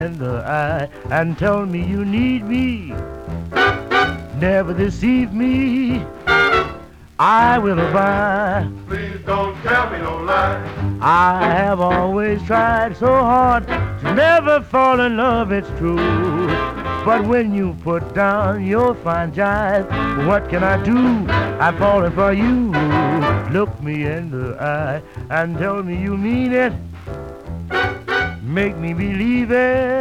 in the eye and tell me you need me. Never deceive me. I will abide. Please don't tell me no lie. I have always tried so hard to never fall in love, it's true. But when you put down your fine jive, what can I do? I'm falling for you. Look me in the eye and tell me you mean it. Make me believe it.